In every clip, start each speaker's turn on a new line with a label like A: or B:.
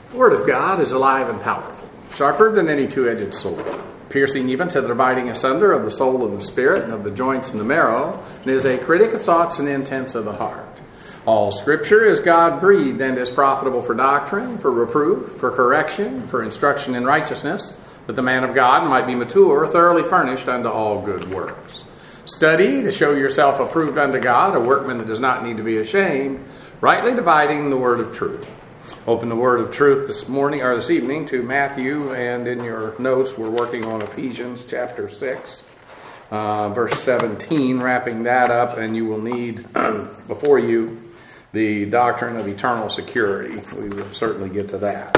A: The Word of God is alive and powerful, sharper than any two-edged sword, piercing even to the dividing asunder of the soul and the spirit, and of the joints and the marrow, and is a critic of thoughts and intents of the heart. All Scripture is God-breathed and is profitable for doctrine, for reproof, for correction, for instruction in righteousness, that the man of God might be mature, thoroughly furnished unto all good works. Study to show yourself approved unto God, a workman that does not need to be ashamed, rightly dividing the word of truth. Open the word of truth this evening to Matthew, and in your notes we're working on Ephesians chapter 6, verse 17, wrapping that up, and you will need before you the doctrine of eternal security. We will certainly get to that.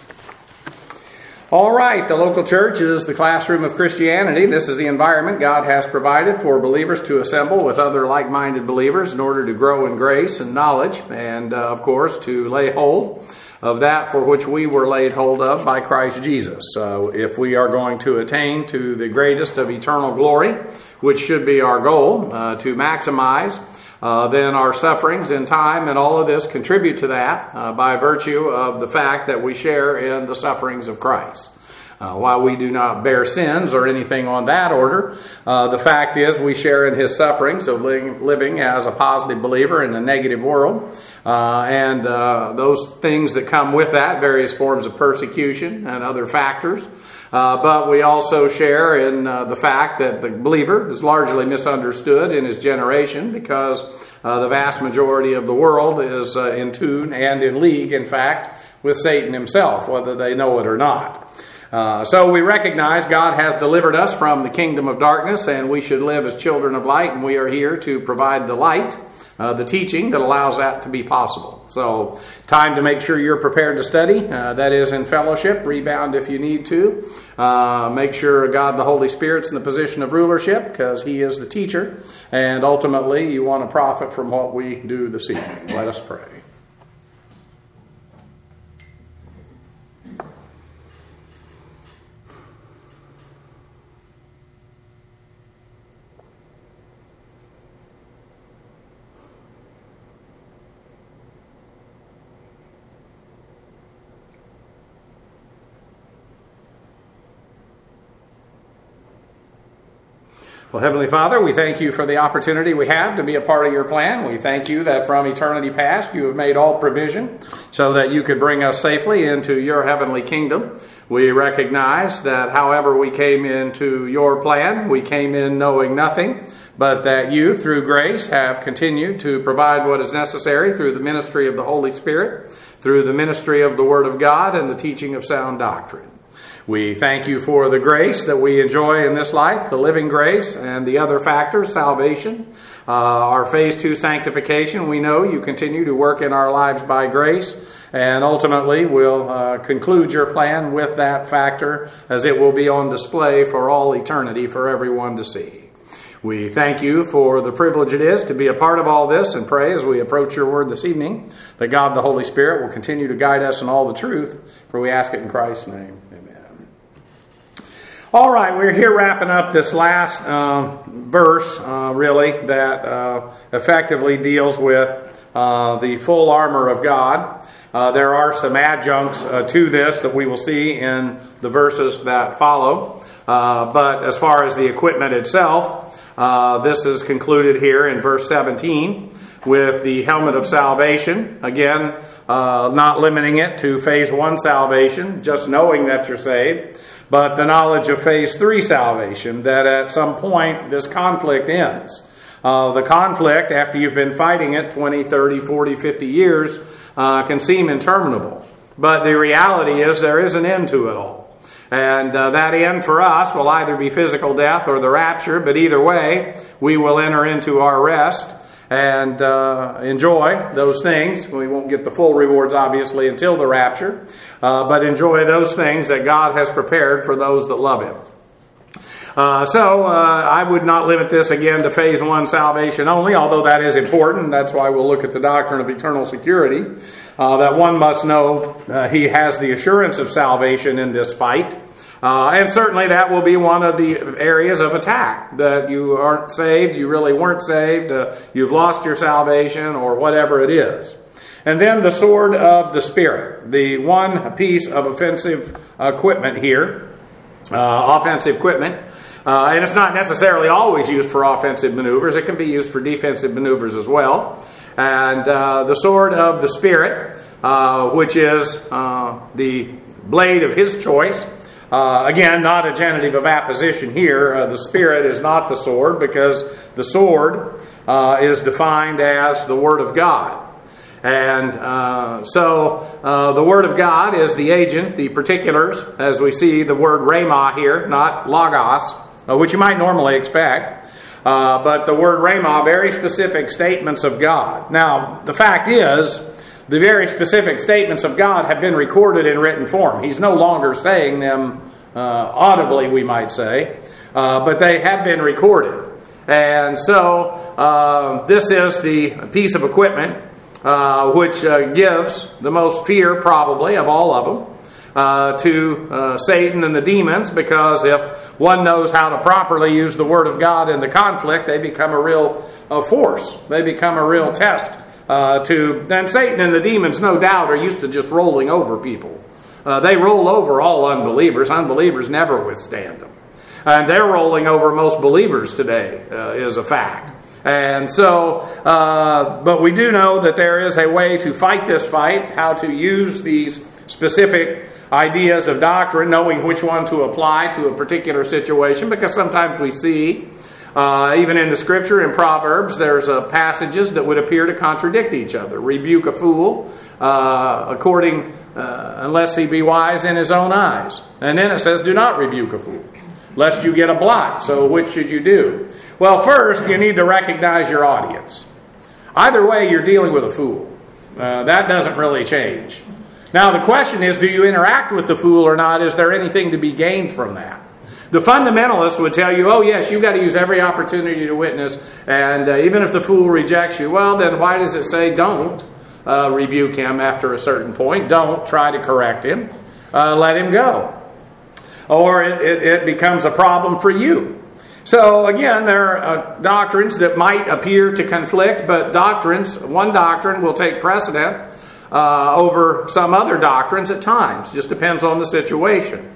A: All right, the local church is the classroom of Christianity. This is the environment God has provided for believers to assemble with other like-minded believers in order to grow in grace and knowledge, and of course to lay hold of that for which we were laid hold of by Christ Jesus. If we are going to attain to the greatest of eternal glory, which should be our goal, to maximize then our sufferings in time and all of this contribute to that by virtue of the fact that we share in the sufferings of Christ. While we do not bear sins or anything on that order, the fact is we share in his sufferings of living as a positive believer in a negative world, and those things that come with that, various forms of persecution and other factors. But we also share in the fact that the believer is largely misunderstood in his generation because the vast majority of the world is in tune and in league, in fact, with Satan himself, whether they know it or not. So we recognize God has delivered us from the kingdom of darkness, and we should live as children of light, and we are here to provide the light, the teaching that allows that to be possible. So time to make sure you're prepared to study. That is in fellowship. Rebound if you need to. Make sure God the Holy Spirit's in the position of rulership because He is the teacher. And ultimately you want to profit from what we do this evening. Let us pray. Well, Heavenly Father, we thank you for the opportunity we have to be a part of your plan. We thank you that from eternity past you have made all provision so that you could bring us safely into your heavenly kingdom. We recognize that however we came into your plan, we came in knowing nothing, but that you, through grace, have continued to provide what is necessary through the ministry of the Holy Spirit, through the ministry of the Word of God, and the teaching of sound doctrine. We thank you for the grace that we enjoy in this life, the living grace, and the other factors, salvation, our phase 2 sanctification. We know you continue to work in our lives by grace, and ultimately we'll conclude your plan with that factor as it will be on display for all eternity for everyone to see. We thank you for the privilege it is to be a part of all this, and pray as we approach your word this evening that God the Holy Spirit will continue to guide us in all the truth, for we ask it in Christ's name. Amen. All right, we're here wrapping up this last verse, really, that effectively deals with the full armor of God. There are some adjuncts to this that we will see in the verses that follow. But as far as the equipment itself, this is concluded here in verse 17 with the helmet of salvation. Again, not limiting it to phase 1 salvation, just knowing that you're saved, but the knowledge of phase 3 salvation, that at some point this conflict ends. The conflict, after you've been fighting it 20, 30, 40, 50 years, can seem interminable. But the reality is there is an end to it all. And that end for us will either be physical death or the rapture, but either way, we will enter into our rest and enjoy those things. We won't get the full rewards, obviously, until the rapture, but enjoy those things that God has prepared for those that love Him. So I would not limit this again to phase 1 salvation only, although that is important. That's why we'll look at the doctrine of eternal security, that one must know he has the assurance of salvation in this fight. And certainly that will be one of the areas of attack, that you aren't saved, you really weren't saved, you've lost your salvation, or whatever it is. And then the sword of the Spirit, the one piece of offensive equipment here, offensive equipment. And it's not necessarily always used for offensive maneuvers. It can be used for defensive maneuvers as well. And the sword of the Spirit, which is the blade of his choice. Again, not a genitive of apposition here. The Spirit is not the sword, because the sword is defined as the Word of God. And so the Word of God is the agent, the particulars, as we see the word rhema here, not logos, which you might normally expect. But the word rhema, very specific statements of God. Now, the fact is, the very specific statements of God have been recorded in written form. He's no longer saying them audibly, we might say, but they have been recorded. And so this is the piece of equipment which gives the most fear, probably, of all of them, to Satan and the demons, because if one knows how to properly use the Word of God in the conflict, they become a real force. They become a real test and Satan and the demons, no doubt, are used to just rolling over people. They roll over all unbelievers. Unbelievers never withstand them. And they're rolling over most believers today, is a fact. And so, but we do know that there is a way to fight this fight, how to use these specific ideas of doctrine, knowing which one to apply to a particular situation, because sometimes we see, even in the Scripture, in Proverbs, there's passages that would appear to contradict each other. Rebuke a fool, unless he be wise in his own eyes. And then it says, do not rebuke a fool, lest you get a blot. So which should you do? Well, first, you need to recognize your audience. Either way, you're dealing with a fool. That doesn't really change. Now, the question is, do you interact with the fool or not? Is there anything to be gained from that? The fundamentalists would tell you, oh yes, you've got to use every opportunity to witness, and even if the fool rejects you, well, then why does it say don't rebuke him after a certain point? Don't try to correct him. Let him go. Or it becomes a problem for you. So again, there are doctrines that might appear to conflict, but one doctrine will take precedent over some other doctrines at times. Just depends on the situation.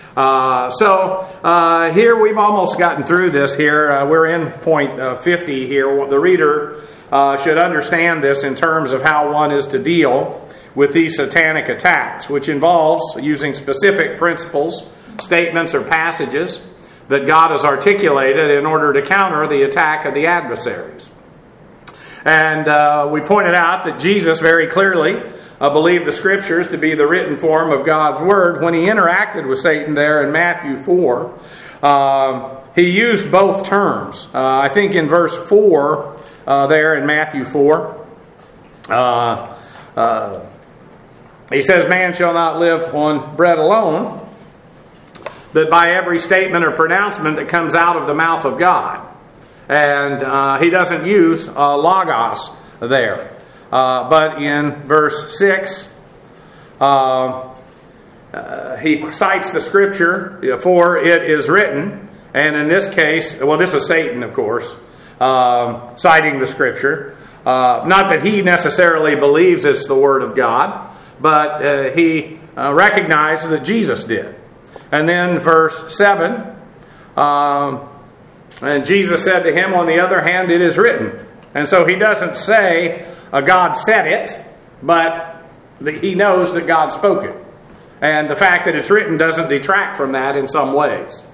A: So here we've almost gotten through this here. We're in point 50 here. The reader should understand this in terms of how one is to deal with these satanic attacks, which involves using specific principles, statements, or passages that God has articulated in order to counter the attack of the adversaries. And we pointed out that Jesus very clearly believed the Scriptures to be the written form of God's Word. When he interacted with Satan there in Matthew 4, he used both terms. I think in verse 4 there in Matthew 4, he says, man shall not live on bread alone, but by every statement or pronouncement that comes out of the mouth of God. And he doesn't use logos there. But in verse 6, he cites the Scripture, for it is written, and in this case, well, this is Satan, of course, citing the Scripture. Not that he necessarily believes it's the Word of God, but he recognizes that Jesus did. And then verse 7, and Jesus said to him, on the other hand, it is written. And so he doesn't say, God said it, but he knows that God spoke it. And the fact that it's written doesn't detract from that in some ways.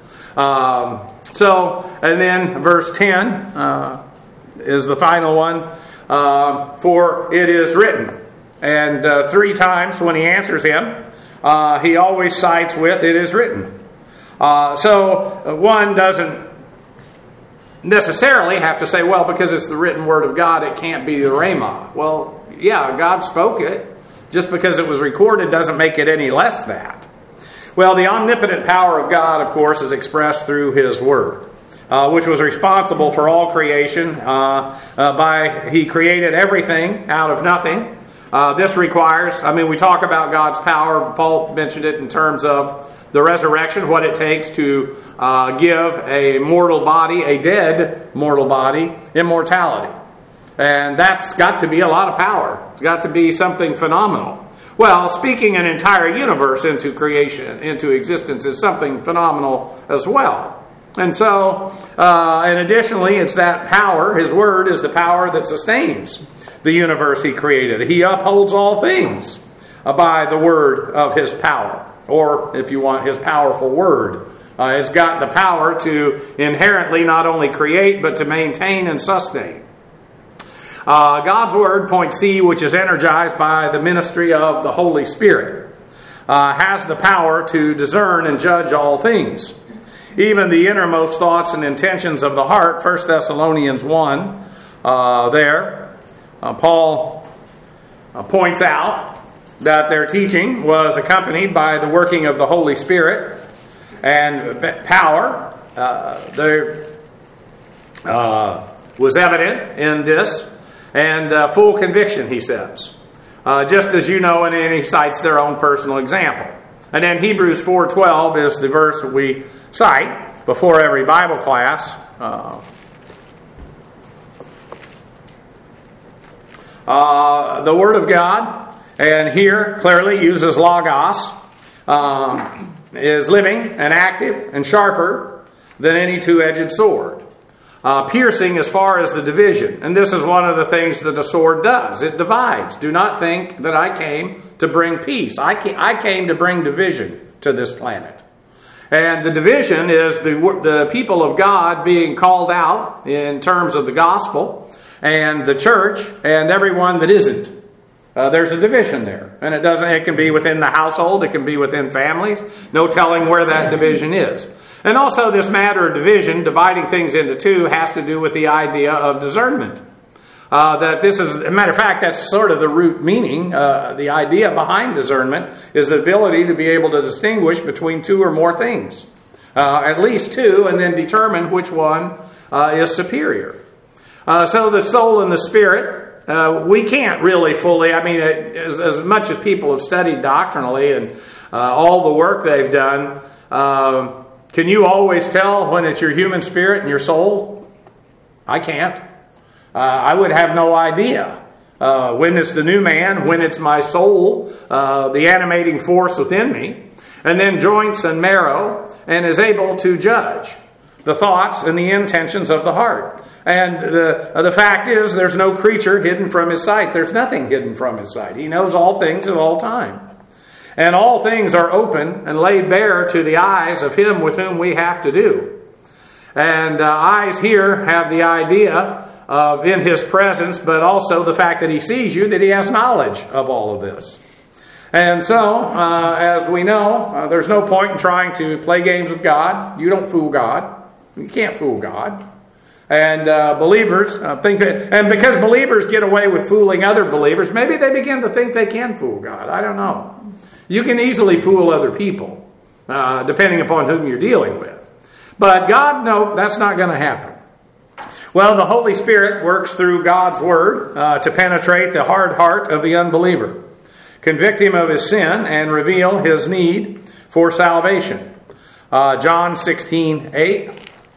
A: And then verse 10 is the final one, for it is written. And 3 times when he answers him, he always cites with, it is written. So one doesn't necessarily have to say, well, because it's the written word of God, it can't be the Rhema. Well, yeah, God spoke it. Just because it was recorded doesn't make it any less that. Well, the omnipotent power of God, of course, is expressed through His Word, which was responsible for all creation. He created everything out of nothing. This requires, we talk about God's power. Paul mentioned it in terms of the resurrection, what it takes to give a mortal body, a dead mortal body, immortality. And that's got to be a lot of power. It's got to be something phenomenal. Well, speaking an entire universe into creation, into existence, is something phenomenal as well. And so, and additionally, it's that power. His word is the power that sustains the universe he created. He upholds all things by the word of his power, or if you want, his powerful word. It's got the power to inherently not only create, but to maintain and sustain. God's word, point C, which is energized by the ministry of the Holy Spirit, has the power to discern and judge all things. Even the innermost thoughts and intentions of the heart. 1 Thessalonians 1, Paul points out that their teaching was accompanied by the working of the Holy Spirit and power. There was evident in this. And full conviction, he says. Just as you know, and then he cites their own personal example. And then Hebrews 4:12 is the verse we cite before every Bible class. The Word of God, and here clearly uses logos, is living and active and sharper than any two-edged sword. Piercing as far as the division. And this is one of the things that a sword does. It divides. Do not think that I came to bring peace. I came to bring division to this planet. And the division is the people of God being called out in terms of the gospel, and the church, and everyone that isn't. There's a division there. And it can be within the household, it can be within families. No telling where that division is. And also this matter of division, dividing things into two, has to do with the idea of discernment. That this is, as a matter of fact, that's sort of the root meaning. The idea behind discernment is the ability to be able to distinguish between two or more things. At least two, and then determine which one is superior. So the soul and the spirit, we can't really fully, as much as people have studied doctrinally and all the work they've done, can you always tell when it's your human spirit and your soul? I can't. I would have no idea. When it's the new man, when it's my soul, the animating force within me, and then joints and marrow, and is able to judge the thoughts and the intentions of the heart. And the fact is, there's no creature hidden from his sight. There's nothing hidden from his sight. He knows all things at all time. And all things are open and laid bare to the eyes of him with whom we have to do. And eyes here have the idea of in his presence, but also the fact that he sees you, that he has knowledge of all of this. And so, as we know, there's no point in trying to play games with God. You don't fool God. You can't fool God. And believers think that, and because believers get away with fooling other believers, maybe they begin to think they can fool God. I don't know. You can easily fool other people, depending upon whom you're dealing with. But God, no, that's not going to happen. Well, the Holy Spirit works through God's Word to penetrate the hard heart of the unbeliever, convict him of his sin, and reveal his need for salvation. John 16:8.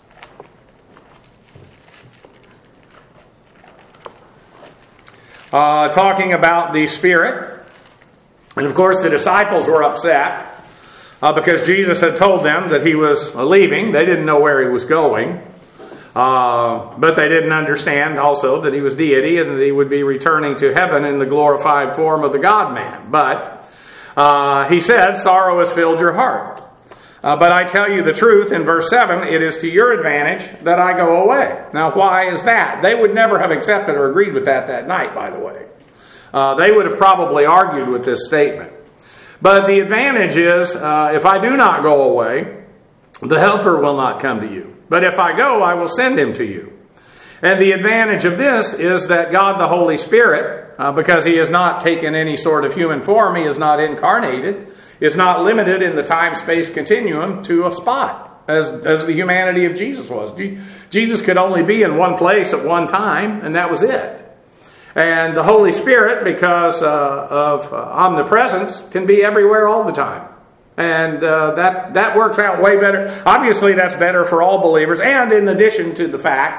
A: Talking about the Spirit. And of course the disciples were upset because Jesus had told them that he was leaving. They didn't know where he was going. But they didn't understand also that he was deity and that he would be returning to heaven in the glorified form of the God-man. But he said, sorrow has filled your heart. But I tell you the truth, in verse 7, it is to your advantage that I go away. Now, why is that? They would never have accepted or agreed with that night, by the way. They would have probably argued with this statement. But the advantage is, if I do not go away, the Helper will not come to you. But if I go, I will send him to you. And the advantage of this is that God the Holy Spirit, because he has not taken any sort of human form, he is not incarnated, is not limited in the time-space continuum to a spot, as the humanity of Jesus was. Jesus could only be in one place at one time, and that was it. And the Holy Spirit, because of omnipresence, can be everywhere all the time. And that works out way better. Obviously, that's better for all believers. And in addition to the fact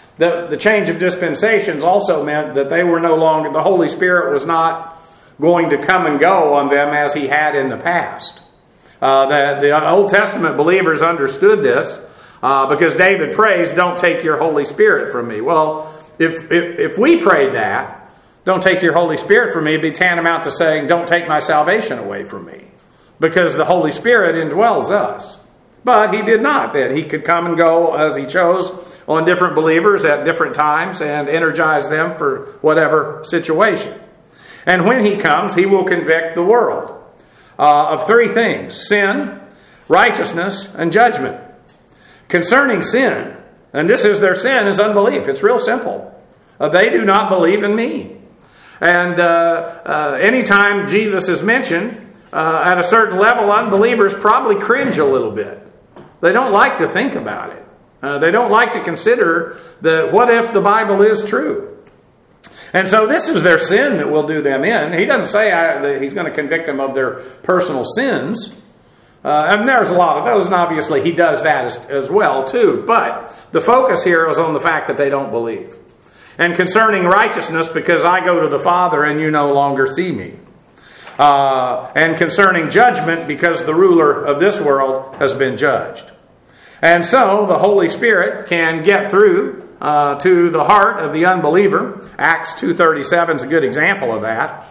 A: The change of dispensations also meant that they were no longer, the Holy Spirit was not going to come and go on them as he had in the past. The Old Testament believers understood this because David prays, "Don't take your Holy Spirit from me." Well, if we prayed that, "Don't take your Holy Spirit from me," it'd be tantamount to saying, "Don't take my salvation away from me," because the Holy Spirit indwells us. But he did not then. He could come and go as he chose on different believers at different times and energize them for whatever situation. And when he comes, he will convict the world of three things: sin, righteousness, and judgment. Concerning sin, and this is their sin, is unbelief. It's real simple. They do not believe in me. And anytime Jesus is mentioned, at a certain level, unbelievers probably cringe a little bit. They don't like to think about it. They don't like to consider what if the Bible is true. And so this is their sin that will do them in. He doesn't say that he's going to convict them of their personal sins. And there's a lot of those, and obviously he does that as well too. But the focus here is on the fact that they don't believe. And concerning righteousness, because I go to the Father and you no longer see me. And concerning judgment, because the ruler of this world has been judged. And so the Holy Spirit can get through to the heart of the unbeliever. Acts 2:37 is a good example of that.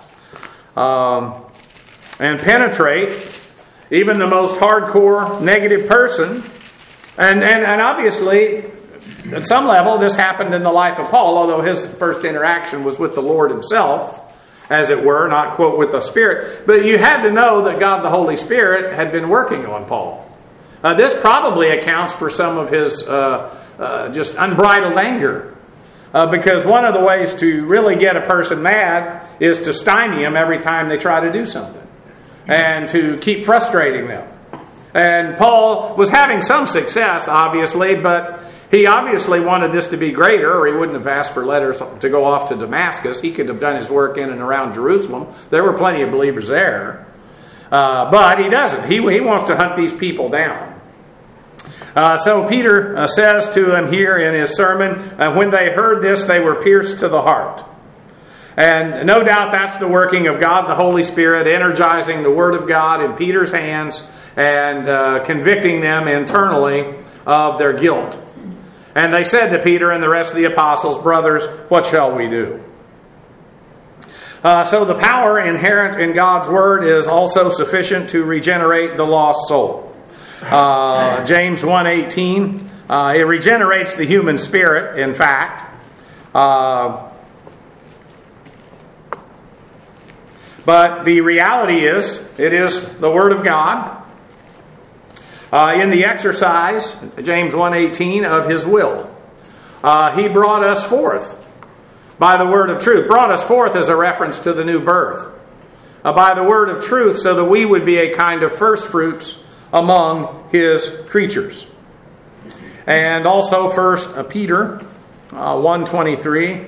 A: And penetrate even the most hardcore negative person. And obviously, at some level, this happened in the life of Paul, although his first interaction was with the Lord himself, as it were, not, quote, with the Spirit. But you had to know that God the Holy Spirit had been working on Paul. This probably accounts for some of his just unbridled anger. Because one of the ways to really get a person mad is to stymie them every time they try to do something. And to keep frustrating them. And Paul was having some success, obviously, but he obviously wanted this to be greater, or he wouldn't have asked for letters to go off to Damascus. He could have done his work in and around Jerusalem. There were plenty of believers there. But he doesn't. He wants to hunt these people down. So Peter says to him here in his sermon, when they heard this, they were pierced to the heart. And no doubt that's the working of God, the Holy Spirit, energizing the Word of God in Peter's hands and convicting them internally of their guilt. And they said to Peter and the rest of the apostles, "Brothers, what shall we do?" So the power inherent in God's Word is also sufficient to regenerate the lost soul. James 1:18, it regenerates the human spirit, in fact. But the reality is, it is the Word of God in the exercise, James 1:18, of His will. He brought us forth by the word of truth. Brought us forth as a reference to the new birth. By the word of truth, so that we would be a kind of first fruits among His creatures. And also 1 Peter 1:23.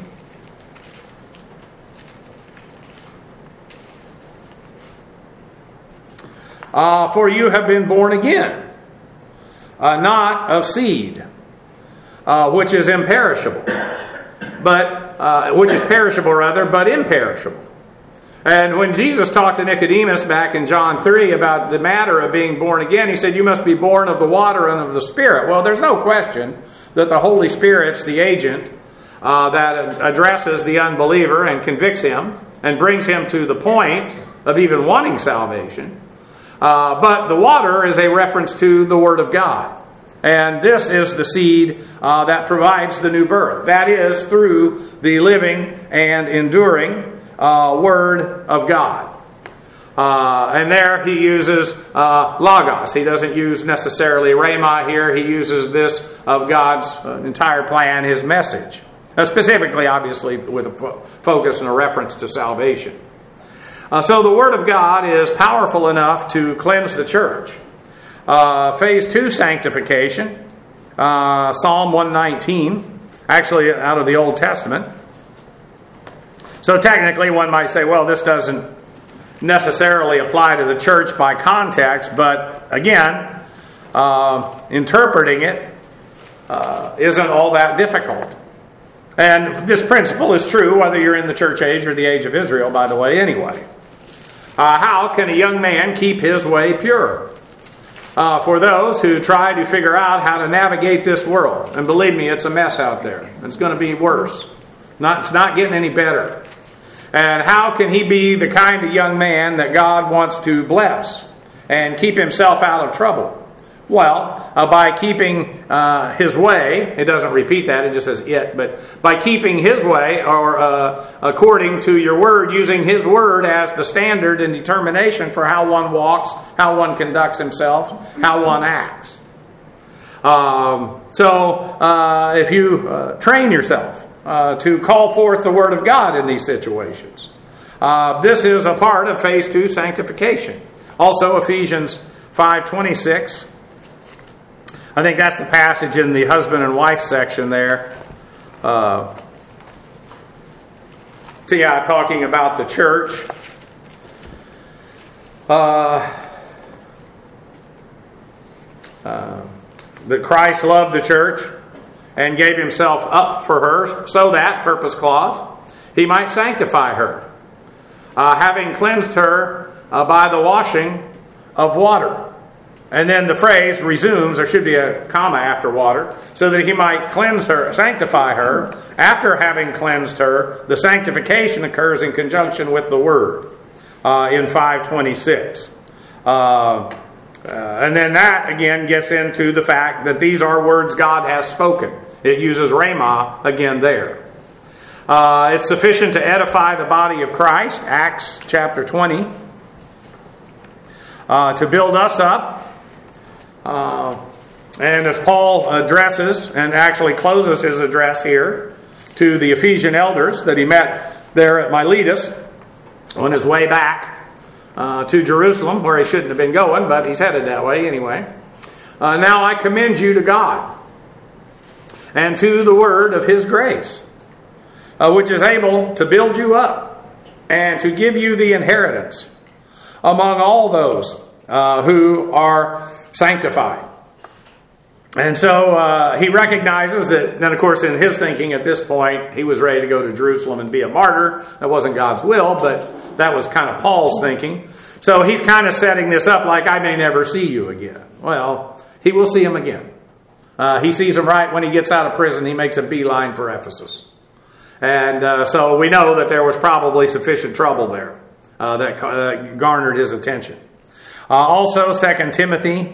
A: For you have been born again, not of seed, which is imperishable, but which is perishable rather, but imperishable. And when Jesus talked to Nicodemus back in John 3 about the matter of being born again, He said, "You must be born of the water and of the Spirit." Well, there's no question that the Holy Spirit's the agent that addresses the unbeliever and convicts him and brings him to the point of even wanting salvation. But the water is a reference to the Word of God. And this is the seed that provides the new birth. That is through the living and enduring Word of God. And there he uses logos. He doesn't use necessarily rhema here. He uses this of God's entire plan, His message. Specifically, obviously, with a focus and a reference to salvation. So the Word of God is powerful enough to cleanse the church. Phase 2 sanctification, Psalm 119, actually out of the Old Testament. So technically one might say, well, this doesn't necessarily apply to the church by context, but again, interpreting it isn't all that difficult. And this principle is true whether you're in the church age or the age of Israel, by the way, anyway. How can a young man keep his way pure? For those who try to figure out how to navigate this world. And believe me, it's a mess out there. It's going to be worse. It's not getting any better. And how can he be the kind of young man that God wants to bless and keep himself out of trouble? Well, by keeping his way, it doesn't repeat that, it just says it, but by keeping his way, or according to your word, using his word as the standard and determination for how one walks, how one conducts himself, how one acts. If you train yourself to call forth the word of God in these situations, this is a part of phase 2 sanctification. Also, Ephesians 5:26. I think that's the passage in the husband and wife section there. Talking about the church. That Christ loved the church and gave himself up for her, so that, purpose clause, he might sanctify her, having cleansed her by the washing of water. And then the phrase resumes, there should be a comma after water, so that he might cleanse her, sanctify her. After having cleansed her, the sanctification occurs in conjunction with the word in 5:26. And then that again gets into the fact that these are words God has spoken. It uses rhema again there. It's sufficient to edify the body of Christ, Acts chapter 20, to build us up. And as Paul addresses and actually closes his address here to the Ephesian elders that he met there at Miletus on his way back to Jerusalem, where he shouldn't have been going, but he's headed that way anyway. Now I commend you to God and to the word of his grace, which is able to build you up and to give you the inheritance among all those who are sanctified. And so he recognizes that, then of course in his thinking at this point, he was ready to go to Jerusalem and be a martyr. That wasn't God's will, but that was kind of Paul's thinking. So he's kind of setting this up like, I may never see you again. Well, he will see him again. He sees him right when he gets out of prison. He makes a beeline for Ephesus. And so we know that there was probably sufficient trouble there that garnered his attention. Also, 2 Timothy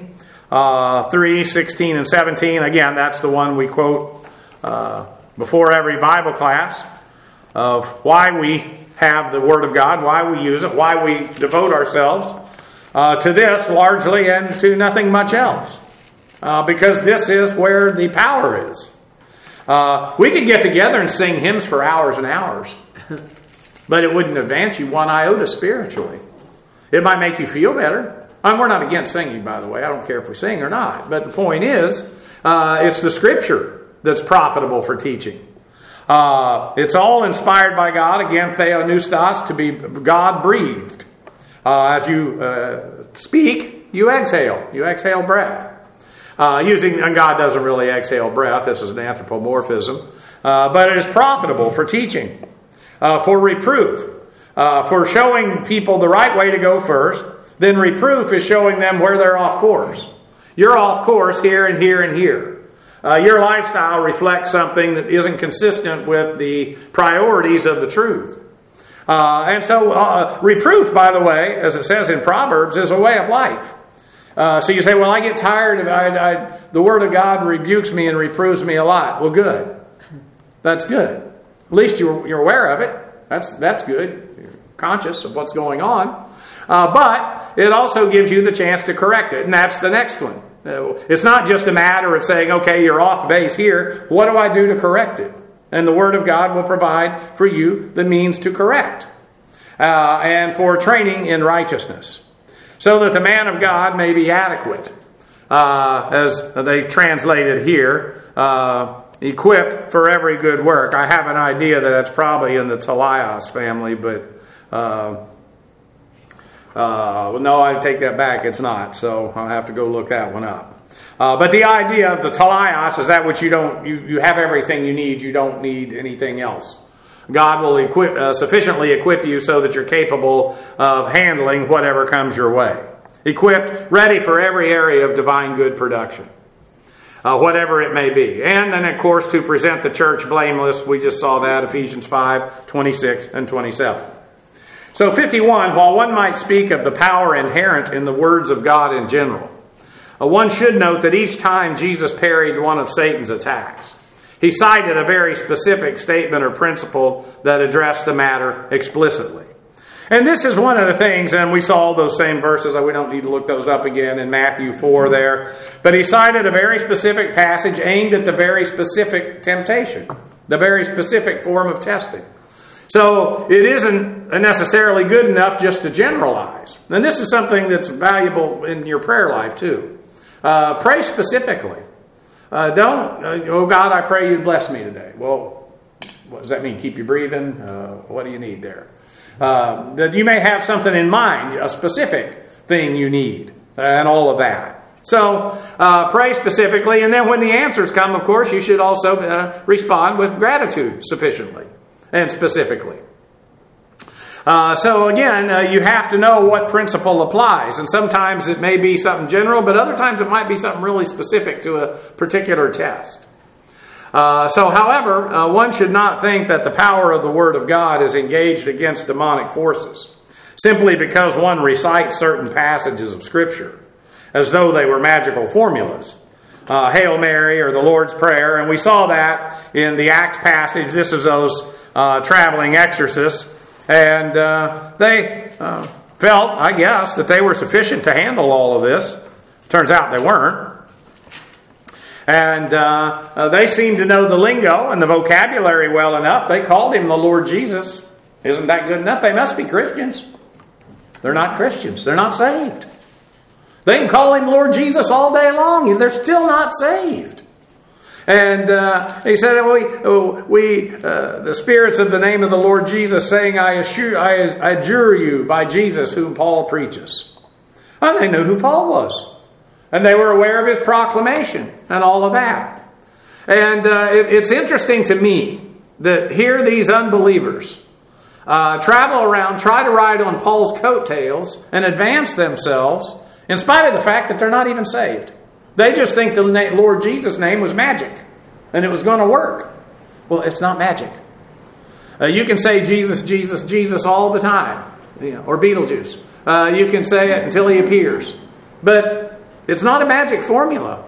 A: 3:16 and 17. Again, that's the one we quote before every Bible class of why we have the Word of God, why we use it, why we devote ourselves to this largely and to nothing much else. Because this is where the power is. We could get together and sing hymns for hours and hours, but it wouldn't advance you one iota spiritually. It might make you feel better. We're not against singing, by the way. I don't care if we sing or not. But the point is, it's the Scripture that's profitable for teaching. It's all inspired by God. Again, theopneustos, to be God-breathed. As you speak, you exhale. You exhale breath. And God doesn't really exhale breath. This is an anthropomorphism. But it is profitable for teaching, for reproof, for showing people the right way to go first. Then reproof is showing them where they're off course. You're off course here and here and here. Your lifestyle reflects something that isn't consistent with the priorities of the truth. And so reproof, by the way, as it says in Proverbs, is a way of life. So you say, well, I get tired of the Word of God rebukes me and reproves me a lot. Well, good. That's good. At least you're aware of it. That's good. You're conscious of what's going on. But it also gives you the chance to correct it. And that's the next one. It's not just a matter of saying, okay, you're off base here. What do I do to correct it? And the Word of God will provide for you the means to correct. And for training in righteousness. So that the man of God may be adequate. As they translated here, equipped for every good work. I have an idea that that's probably in the Talias family, but no, I take that back. It's not. So I'll have to go look that one up. But the idea of the teleios is that which you have everything you need. You don't need anything else. God will sufficiently equip you so that you're capable of handling whatever comes your way. Equipped, ready for every area of divine good production, whatever it may be. And then, of course, to present the church blameless. We just saw that, Ephesians 5:26 and 27. So 51, while one might speak of the power inherent in the words of God in general, one should note that each time Jesus parried one of Satan's attacks, he cited a very specific statement or principle that addressed the matter explicitly. And this is one of the things, and we saw those same verses, we don't need to look those up again in Matthew 4 there, but he cited a very specific passage aimed at the very specific temptation, the very specific form of testing. So it isn't necessarily good enough just to generalize. And this is something that's valuable in your prayer life too. Pray specifically. Oh God, I pray you'd bless me today. Well, what does that mean? Keep you breathing? What do you need there? That you may have something in mind, a specific thing you need, and all of that. So pray specifically, and then when the answers come, of course, you should also respond with gratitude sufficiently and specifically. So again, you have to know what principle applies. And sometimes it may be something general, but other times it might be something really specific to a particular test. However, one should not think that the power of the Word of God is engaged against demonic forces simply because one recites certain passages of Scripture as though they were magical formulas. Hail Mary or the Lord's Prayer, and we saw that in the Acts passage. This is those traveling exorcists. And they felt, I guess, that they were sufficient to handle all of this. Turns out they weren't. And they seemed to know the lingo and the vocabulary well enough. They called him the Lord Jesus. Isn't that good enough? They must be Christians. They're not Christians. They're not saved. They can call him Lord Jesus all day long. They're still not saved. And he said, the spirits of the name of the Lord Jesus, saying, I adjure you by Jesus whom Paul preaches. And they knew who Paul was. And they were aware of his proclamation and all of that. And it's interesting to me that here these unbelievers travel around, try to ride on Paul's coattails and advance themselves in spite of the fact that they're not even saved. They just think the Lord Jesus' name was magic and it was going to work. Well, it's not magic. You can say Jesus, Jesus, Jesus all the time, or Beetlejuice. You can say it until he appears. But it's not a magic formula.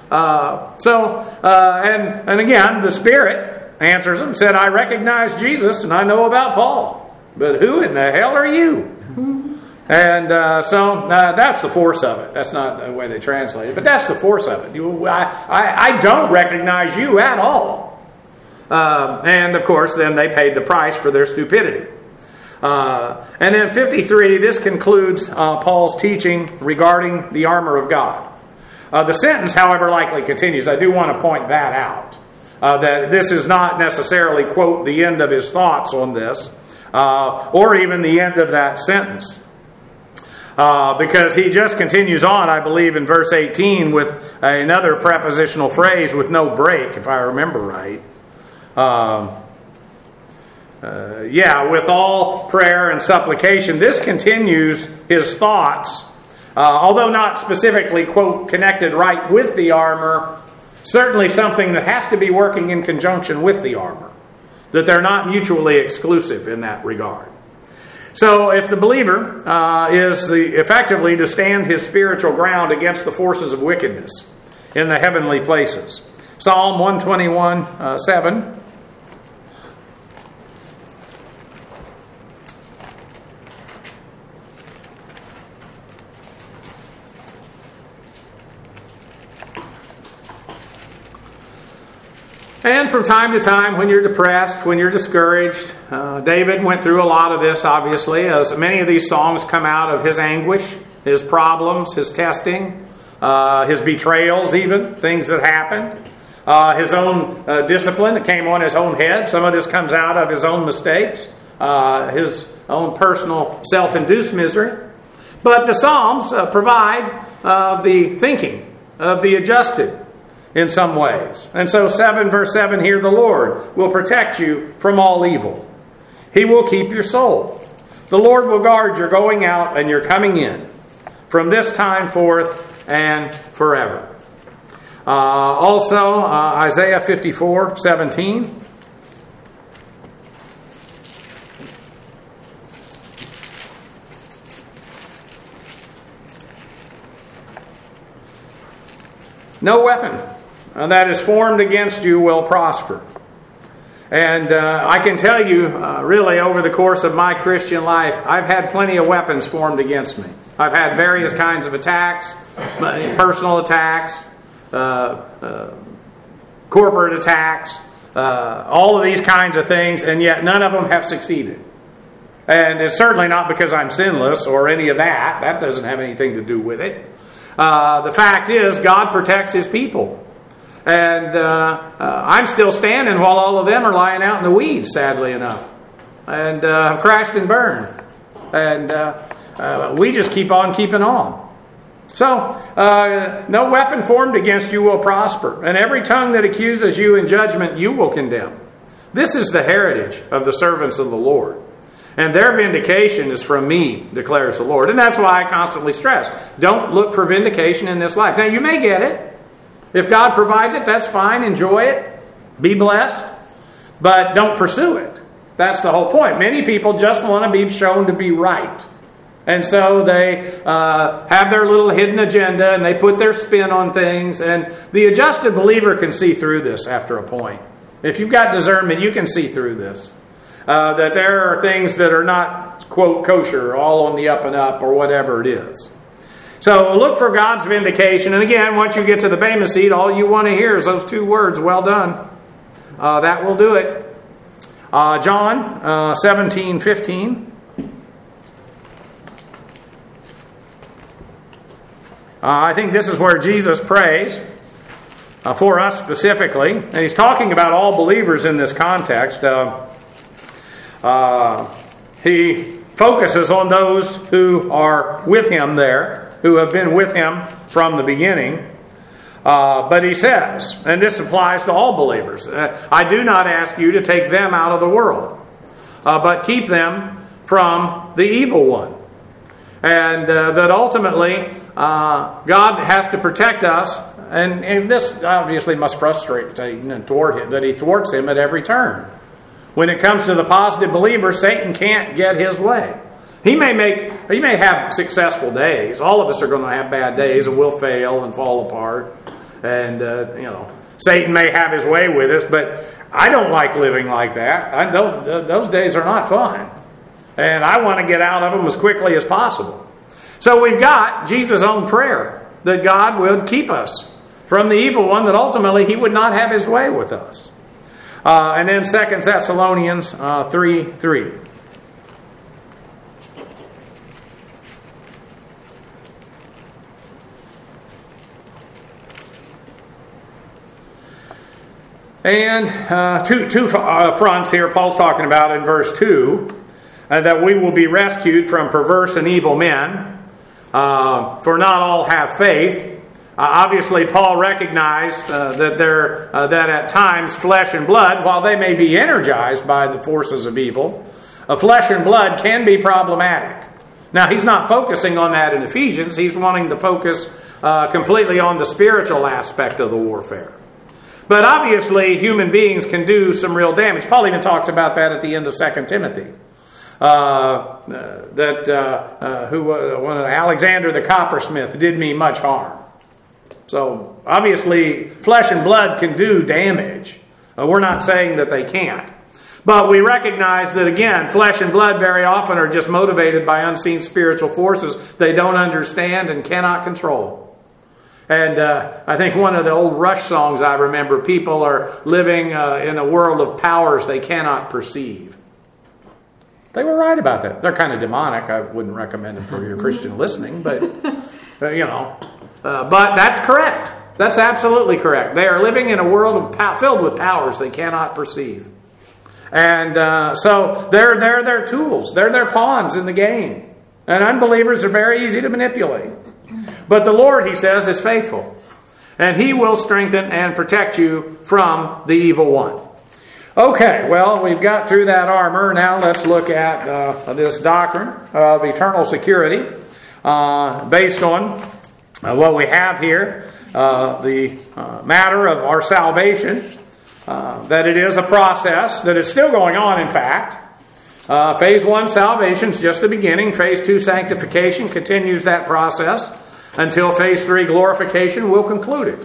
A: And again, the Spirit answers him, said, I recognize Jesus and I know about Paul. But who in the hell are you? And that's the force of it. That's not the way they translate it, but that's the force of it. I don't recognize you at all. And of course, then they paid the price for their stupidity. And in 53, this concludes Paul's teaching regarding the armor of God. The sentence, however, likely continues. I do want to point that out. That this is not necessarily, quote, the end of his thoughts on this, or even the end of that sentence. Because he just continues on, I believe, in verse 18 with another prepositional phrase with no break, if I remember right. With all prayer and supplication. This continues his thoughts, although not specifically, quote, connected right with the armor, certainly something that has to be working in conjunction with the armor. That they're not mutually exclusive in that regard. So if the believer is effectively to stand his spiritual ground against the forces of wickedness in the heavenly places. Psalm 121, 7. And from time to time, when you're depressed, when you're discouraged, David went through a lot of this, obviously, as many of these songs come out of his anguish, his problems, his testing, his betrayals even, things that happened, his own discipline that came on his own head. Some of this comes out of his own mistakes, his own personal self-induced misery. But the Psalms provide the thinking of the adjusted in some ways. And so verse 7 here, the Lord will protect you from all evil. He will keep your soul. The Lord will guard your going out and your coming in from this time forth and forever. Also, Isaiah 54:17. No weapon that is formed against you will prosper. And I can tell you, really, over the course of my Christian life, I've had plenty of weapons formed against me. I've had various kinds of attacks, personal attacks, corporate attacks, all of these kinds of things, and yet none of them have succeeded. And it's certainly not because I'm sinless or any of that. That doesn't have anything to do with it. The fact is, God protects His people. And I'm still standing while all of them are lying out in the weeds, sadly enough. And crashed and burned. And we just keep on keeping on. So, no weapon formed against you will prosper. And every tongue that accuses you in judgment, you will condemn. This is the heritage of the servants of the Lord. And their vindication is from me, declares the Lord. And that's why I constantly stress, don't look for vindication in this life. Now, you may get it. If God provides it, that's fine. Enjoy it. Be blessed. But don't pursue it. That's the whole point. Many people just want to be shown to be right. And so they have their little hidden agenda and they put their spin on things. And the adjusted believer can see through this after a point. If you've got discernment, you can see through this. That there are things that are not, quote, kosher, all on the up and up or whatever it is. So look for God's vindication. And again, once you get to the Bema seat, all you want to hear is those two words, well done. That will do it. John 17:15. I think this is where Jesus prays for us specifically. And He's talking about all believers in this context. He focuses on those who are with Him there, who have been with Him from the beginning. But He says, and this applies to all believers, I do not ask you to take them out of the world, but keep them from the evil one. And that ultimately God has to protect us, and this obviously must frustrate Satan toward Him, that he thwarts him at every turn. When it comes to the positive believer, Satan can't get his way. He may have successful days. All of us are going to have bad days, and we'll fail and fall apart. And Satan may have his way with us, but I don't like living like that. Those days are not fun, and I want to get out of them as quickly as possible. So we've got Jesus' own prayer that God would keep us from the evil one, that ultimately He would not have His way with us. And then 2 Thessalonians 3:3. And two fronts here Paul's talking about in verse 2, that we will be rescued from perverse and evil men, for not all have faith. Obviously, Paul recognized that at times flesh and blood, while they may be energized by the forces of evil, flesh and blood can be problematic. Now, he's not focusing on that in Ephesians. He's wanting to focus completely on the spiritual aspect of the warfare. But obviously, human beings can do some real damage. Paul even talks about that at the end of 2 Timothy. Alexander the coppersmith did me much harm. So, obviously, flesh and blood can do damage. We're not saying that they can't. But we recognize that, again, flesh and blood very often are just motivated by unseen spiritual forces they don't understand and cannot control. And I think one of the old Rush songs I remember, people are living in a world of powers they cannot perceive. They were right about that. They're kind of demonic. I wouldn't recommend them for your Christian listening, but, but that's correct. That's absolutely correct. They are living in a world filled with powers they cannot perceive. And so they're their tools. They're their pawns in the game. And unbelievers are very easy to manipulate. But the Lord, he says, is faithful. and He will strengthen and protect you from the evil one. Okay, well, we've got through that armor. Now let's look at this doctrine of eternal security based on what we have here, the matter of our salvation, that it is a process, that it's still going on, in fact. Phase 1, salvation, is just the beginning. Phase 2, sanctification, continues that process until Phase 3, glorification, will conclude it.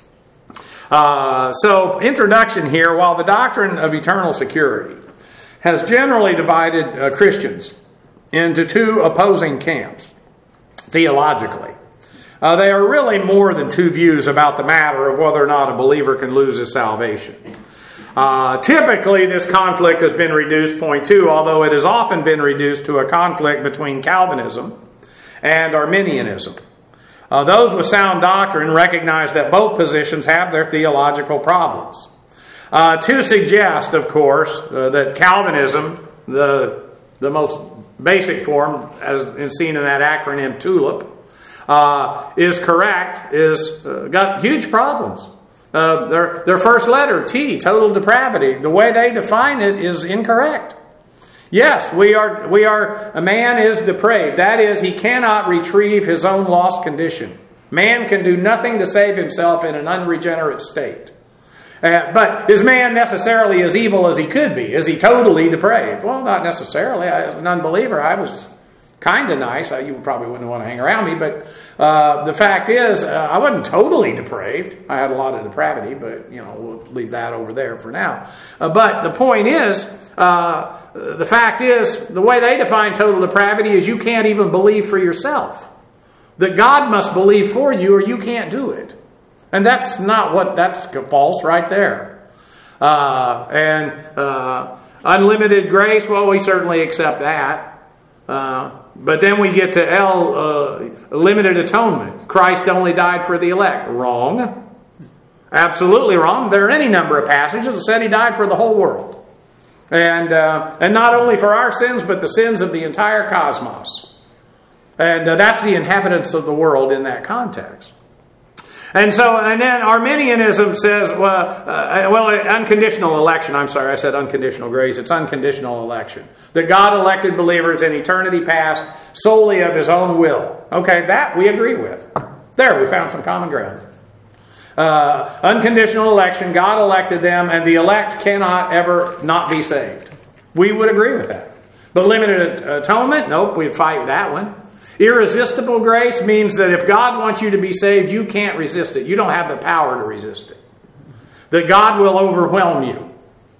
A: So, introduction here, while the doctrine of eternal security has generally divided Christians into two opposing camps, theologically, they are really more than two views about the matter of whether or not a believer can lose his salvation. Typically, this conflict has been reduced, point 2, although it has often been reduced to a conflict between Calvinism and Arminianism. Those with sound doctrine recognize that both positions have their theological problems. To suggest, of course, that Calvinism, the most basic form, as seen in that acronym TULIP, is correct, is got huge problems. Their first letter, T, total depravity, the way they define it is incorrect. Yes, a man is depraved. That is, he cannot retrieve his own lost condition. Man can do nothing to save himself in an unregenerate state. But is man necessarily as evil as he could be? Is he totally depraved? Well, not necessarily. As an unbeliever, I was kind of nice. You probably wouldn't want to hang around me, but the fact is, I wasn't totally depraved. I had a lot of depravity, but we'll leave that over there for now. But the point is, the fact is, the way they define total depravity is you can't even believe for yourself. That God must believe for you, or you can't do it. And that's false right there. Unlimited grace, well, we certainly accept that. But then we get to L, limited atonement. Christ only died for the elect. Wrong. Absolutely wrong. There are any number of passages that said He died for the whole world. And not only for our sins, but the sins of the entire cosmos. And that's the inhabitants of the world in that context. And then Arminianism says, unconditional election. I'm sorry, I said unconditional grace. It's unconditional election. That God elected believers in eternity past solely of His own will. Okay, that we agree with. There, we found some common ground. Unconditional election, God elected them, and the elect cannot ever not be saved. We would agree with that. But limited atonement, nope, we'd fight that one. Irresistible grace means that if God wants you to be saved, you can't resist it. You don't have the power to resist it. That God will overwhelm you.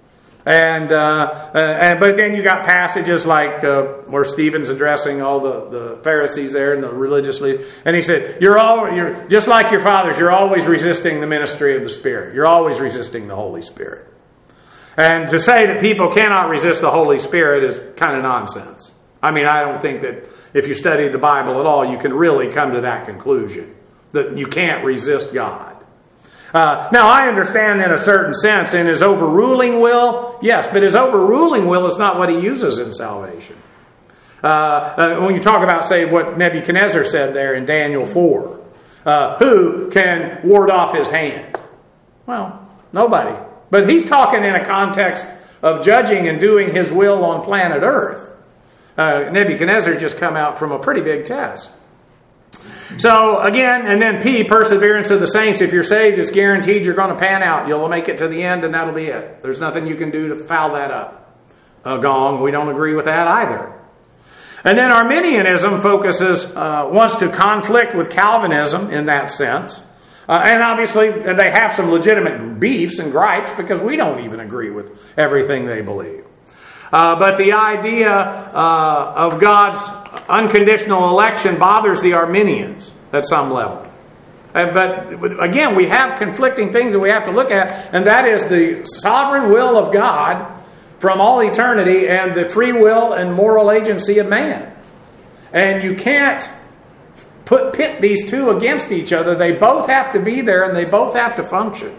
A: But then you got passages like where Stephen's addressing all the Pharisees there and the religious leaders, and he said, "You're just like your fathers. You're always resisting the ministry of the Spirit. You're always resisting the Holy Spirit." And to say that people cannot resist the Holy Spirit is kind of nonsense. I mean, I don't think that if you study the Bible at all, you can really come to that conclusion, that you can't resist God. Now, I understand in a certain sense in His overruling will, yes, but His overruling will is not what He uses in salvation. When you talk about, say, what Nebuchadnezzar said there in Daniel 4, who can ward off his hand? Well, nobody. But he's talking in a context of judging and doing His will on planet Earth. Nebuchadnezzar just come out from a pretty big test. So again, and then P, perseverance of the saints. If you're saved, it's guaranteed you're going to pan out. You'll make it to the end and that'll be it. There's nothing you can do to foul that up. Gong, we don't agree with that either. And then Arminianism wants to conflict with Calvinism in that sense. And obviously they have some legitimate beefs and gripes because we don't even agree with everything they believe. But the idea of God's unconditional election bothers the Arminians at some level. But again, we have conflicting things that we have to look at, and that is the sovereign will of God from all eternity and the free will and moral agency of man. And you can't pit these two against each other. They both have to be there and they both have to function.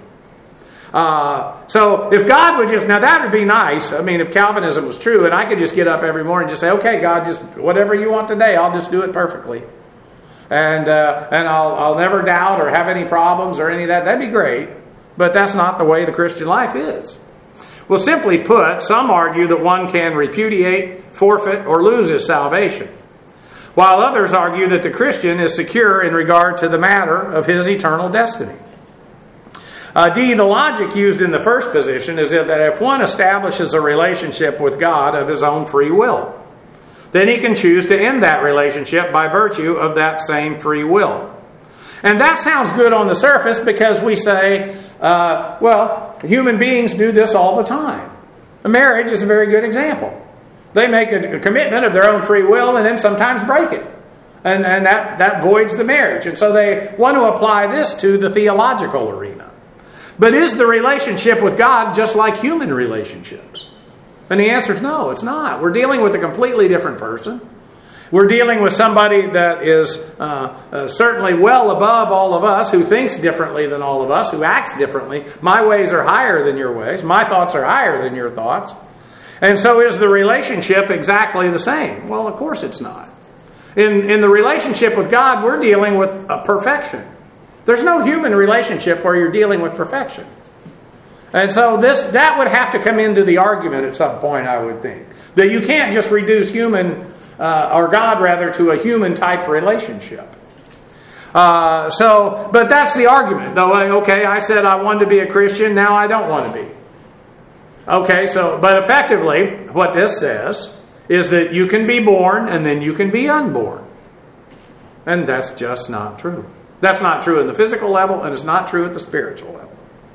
A: So if God would now that would be nice. I mean, if Calvinism was true and I could just get up every morning and just say, okay, God, just whatever you want today, I'll just do it perfectly. and I'll never doubt or have any problems or any of that. That'd be great, but that's not the way the Christian life is. Well, simply put, some argue that one can repudiate, forfeit, or lose his salvation, while others argue that the Christian is secure in regard to the matter of his eternal destiny. The logic used in the first position is that if one establishes a relationship with God of his own free will, then he can choose to end that relationship by virtue of that same free will. And that sounds good on the surface because we say, well, human beings do this all the time. A marriage is a very good example. They make a commitment of their own free will and then sometimes break it. And that voids the marriage. And so they want to apply this to the theological arena. But is the relationship with God just like human relationships? And the answer is no, it's not. We're dealing with a completely different person. We're dealing with somebody that is certainly well above all of us, who thinks differently than all of us, who acts differently. My ways are higher than your ways. My thoughts are higher than your thoughts. And so is the relationship exactly the same? Well, of course it's not. In the relationship with God, we're dealing with perfection. There's no human relationship where you're dealing with perfection. And so that would have to come into the argument at some point, I would think. That you can't just reduce human, or God rather, to a human type relationship. But that's the argument. Though, okay, I said I wanted to be a Christian, now I don't want to be. Okay, but effectively, what this says is that you can be born and then you can be unborn. And that's just not true. That's not true in the physical level, and it's not true at the spiritual level.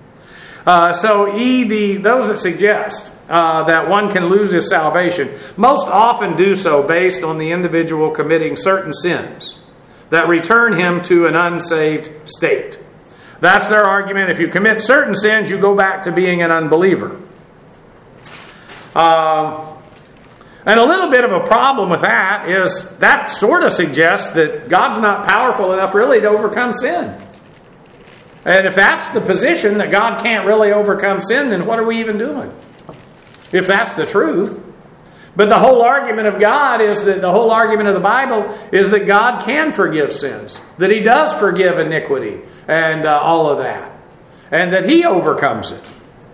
A: Those that suggest that one can lose his salvation most often do so based on the individual committing certain sins that return him to an unsaved state. That's their argument. If you commit certain sins, you go back to being an unbeliever. And a little bit of a problem with that is that sort of suggests that God's not powerful enough really to overcome sin. And if that's the position, that God can't really overcome sin, then what are we even doing? If that's the truth. But the whole argument of God is that the whole argument of the Bible is that God can forgive sins. That He does forgive iniquity and all of that. And that He overcomes it.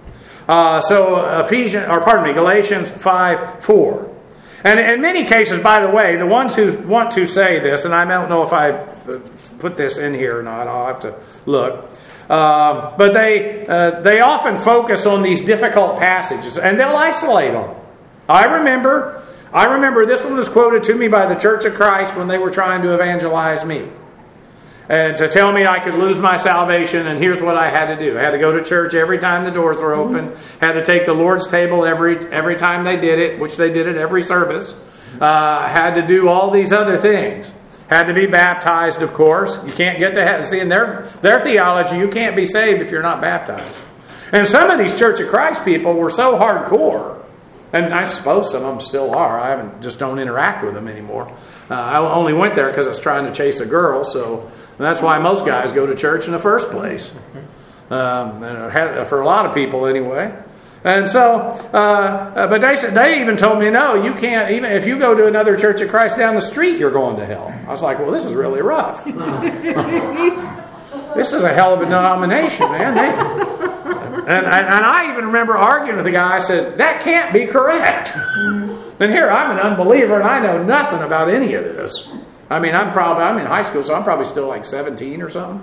A: Galatians 5:4. And in many cases, by the way, the ones who want to say this, and I don't know if I put this in here or not, I'll have to look. But they often focus on these difficult passages, and they'll isolate them. I remember this one was quoted to me by the Church of Christ when they were trying to evangelize me. And to tell me I could lose my salvation, and here's what I had to do. I had to go to church every time the doors were open. Had to take the Lord's table every time they did it, which they did at every service. Had to do all these other things. Had to be baptized, of course. You can't get to heaven. See, in their theology, you can't be saved if you're not baptized. And some of these Church of Christ people were so hardcore, and I suppose some of them still are. I just don't interact with them anymore. I only went there because I was trying to chase a girl, so that's why most guys go to church in the first place. For a lot of people, anyway. And so, but they even told me, no, you can't. Even if you go to another Church of Christ down the street, you're going to hell. I was like, well, this is really rough. This is a hell of a denomination, man. And I even remember arguing with the guy. I said, that can't be correct. And here, I'm an unbeliever, and I know nothing about any of this. I mean, I'm in high school, so I'm probably still like 17 or something.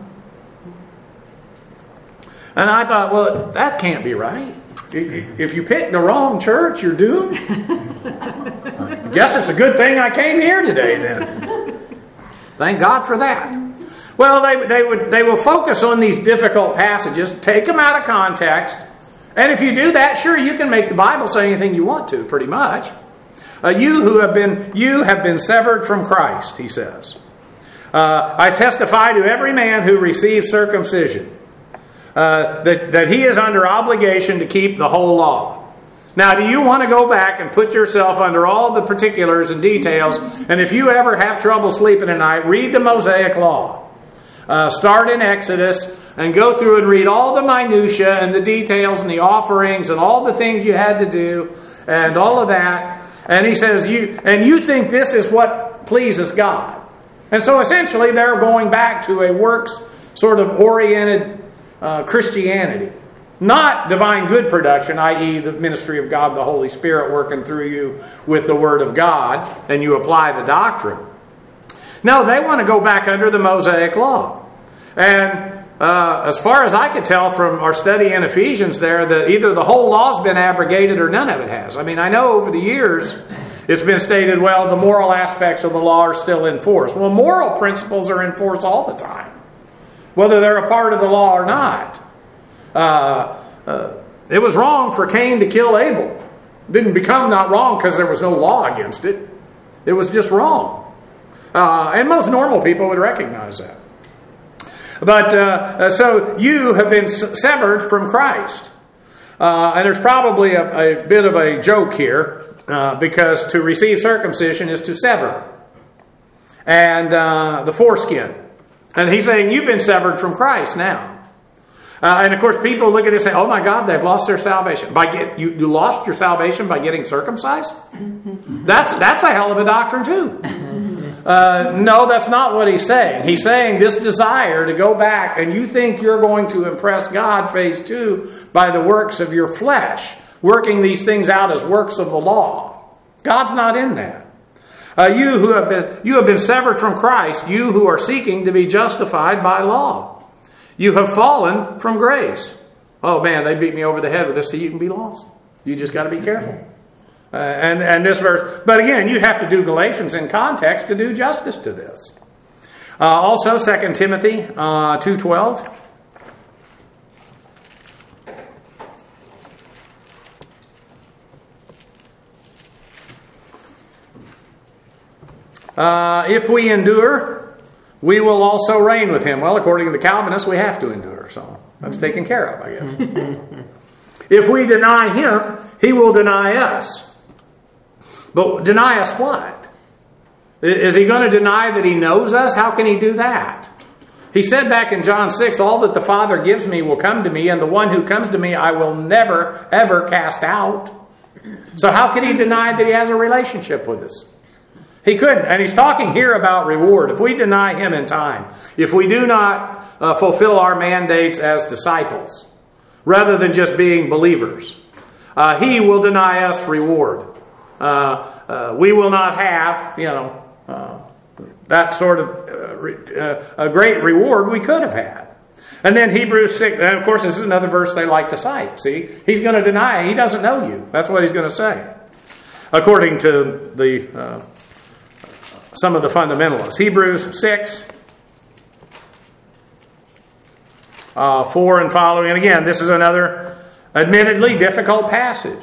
A: And I thought, well, that can't be right. If you pick the wrong church, you're doomed. I guess it's a good thing I came here today, then. Thank God for that. Well, they will focus on these difficult passages, take them out of context, and if you do that, sure, you can make the Bible say anything you want to, pretty much. You have been severed from Christ, he says. I testify to every man who receives circumcision that he is under obligation to keep the whole law. Now, do you want to go back and put yourself under all the particulars and details? And if you ever have trouble sleeping at night, read the Mosaic Law. Start in Exodus and go through and read all the minutiae and the details and the offerings and all the things you had to do and all of that. And he says, you think this is what pleases God. And so essentially they're going back to a works sort of oriented Christianity. Not divine good production, i.e. the ministry of God, the Holy Spirit working through you with the Word of God, and you apply the doctrine. No, they want to go back under the Mosaic Law. And as far as I could tell from our study in Ephesians there, that either the whole law's been abrogated or none of it has. I mean, I know over the years it's been stated, well, the moral aspects of the law are still in force. Well, moral principles are in force all the time, whether they're a part of the law or not. It was wrong for Cain to kill Abel. It didn't become not wrong because there was no law against it. It was just wrong. And most normal people would recognize that. But so you have been severed from Christ. And there's probably a bit of a joke here, because to receive circumcision is to sever. And the foreskin. And he's saying you've been severed from Christ now. And of course people look at this and say, oh my God, they've lost their salvation. You lost your salvation by getting circumcised? That's a hell of a doctrine too. No, that's not what he's saying. He's saying this desire to go back and you think you're going to impress God, phase 2, by the works of your flesh, working these things out as works of the law. God's not in that. You have been severed from Christ, you who are seeking to be justified by law. You have fallen from grace. Oh man, they beat me over the head with this so you can be lost. You just got to be careful. And this verse, but again, you have to do Galatians in context to do justice to this. Also, 2 Timothy 2:12. If we endure, we will also reign with him. Well, according to the Calvinists, we have to endure. So that's taken care of, I guess. If we deny him, he will deny us. But deny us what? Is he going to deny that he knows us? How can he do that? He said back in John 6, all that the Father gives me will come to me, and the one who comes to me I will never, ever cast out. So how can he deny that he has a relationship with us? He couldn't. And he's talking here about reward. If we deny him in time, if we do not fulfill our mandates as disciples, rather than just being believers, he will deny us reward. We will not have, that sort of a great reward we could have had. And then Hebrews 6, and of course this is another verse they like to cite. See, he's going to deny he doesn't know you. That's what he's going to say, according to the some of the fundamentalists. Hebrews 6, 4 and following. And again, this is another admittedly difficult passage.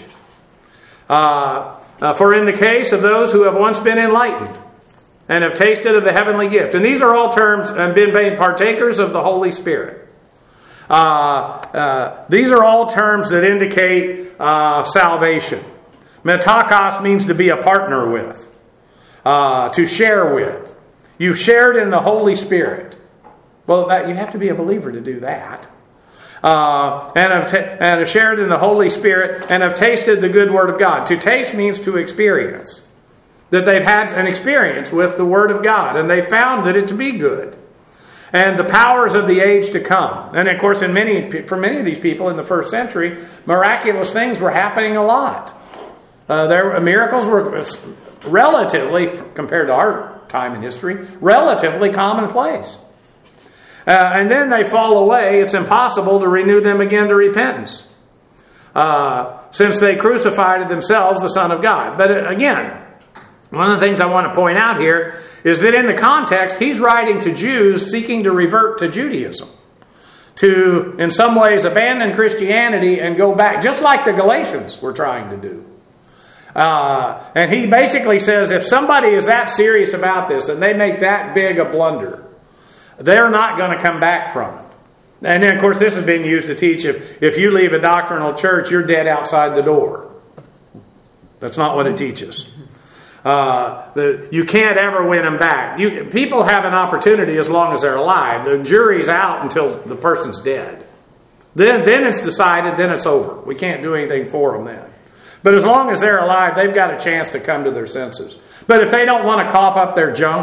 A: For in the case of those who have once been enlightened and have tasted of the heavenly gift. And these are all terms and been made partakers of the Holy Spirit. These are all terms that indicate salvation. Metakos means to be a partner with. To share with. You've shared in the Holy Spirit. Well, you have to be a believer to do that. And have shared in the Holy Spirit and have tasted the good Word of God. To taste means to experience. That they've had an experience with the Word of God and they found that it to be good. And the powers of the age to come. And of course, for many of these people in the first century, miraculous things were happening a lot. Miracles were relatively, compared to our time in history, relatively commonplace. And then they fall away. It's impossible to renew them again to repentance, since they crucified themselves the Son of God. But again, one of the things I want to point out here is that in the context, he's writing to Jews seeking to revert to Judaism, to, in some ways, abandon Christianity and go back, just like the Galatians were trying to do. And he basically says if somebody is that serious about this and they make that big a blunder, they're not going to come back from it. And then, of course, this has been used to teach if you leave a doctrinal church, you're dead outside the door. That's not what it teaches. You can't ever win them back. People have an opportunity as long as they're alive. The jury's out until the person's dead. Then it's decided, then it's over. We can't do anything for them then. But as long as they're alive, they've got a chance to come to their senses. But if they don't want to cough up their junk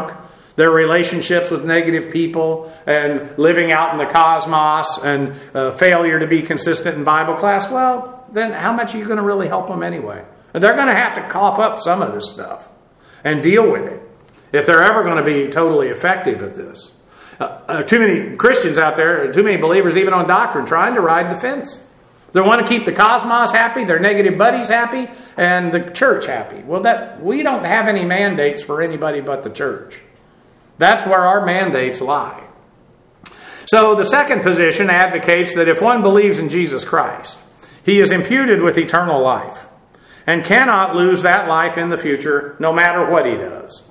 A: their relationships with negative people, and living out in the cosmos, and failure to be consistent in Bible class, well, then how much are you going to really help them anyway? And they're going to have to cough up some of this stuff and deal with it if they're ever going to be totally effective at this. Too many Christians out there, too many believers even on doctrine, trying to ride the fence. They want to keep the cosmos happy, their negative buddies happy, and the church happy. Well, we don't have any mandates for anybody but the church. That's where our mandates lie. So the second position advocates that if one believes in Jesus Christ, he is imputed with eternal life and cannot lose that life in the future no matter what he does.